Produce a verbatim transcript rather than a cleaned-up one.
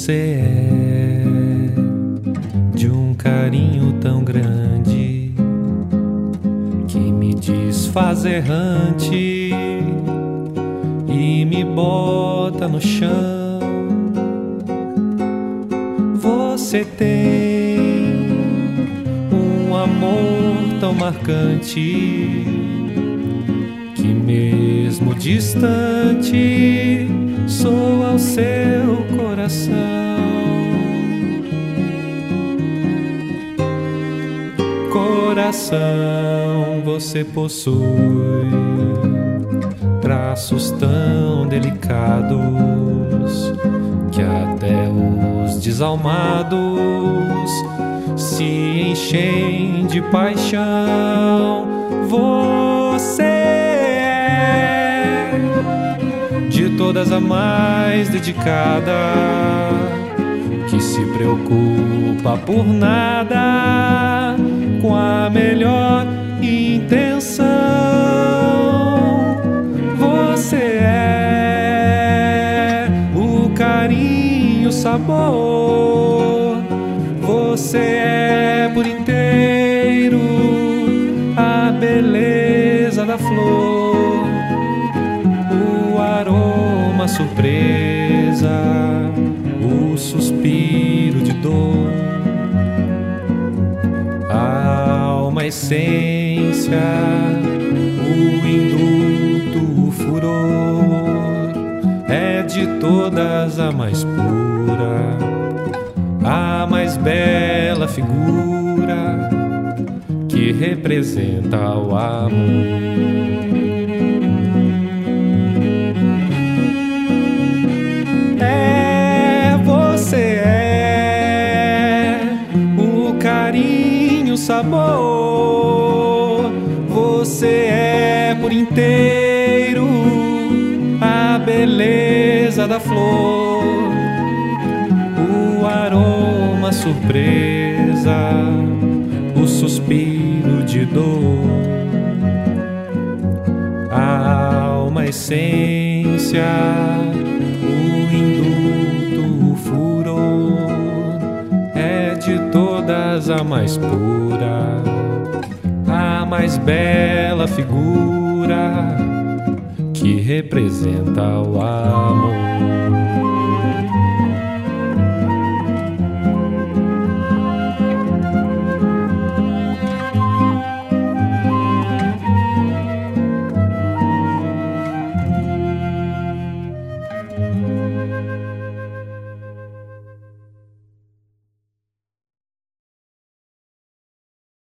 Você é de um carinho tão grande que me desfaz errante e me bota no chão. Você tem um amor tão marcante que mesmo distante soa ao seu coração. Coração, você possui traços tão delicados que até os desalmados se enchem de paixão. Você é de todas a mais dedicada, que se preocupa por nada, com a melhor intenção. Você é o carinho, o sabor. Você é por inteiro a beleza da flor, o aroma, a surpresa, o suspiro de dor, a alma, a essência, o indulto, o furor. É de todas a mais pura, a mais bela figura que representa o amor. Sabor, você é por inteiro a beleza da flor, o aroma, a surpresa, o suspiro de dor, a alma, a essência, o indulto, o furor. É de todas a mais pura, a mais bela figura que representa o amor.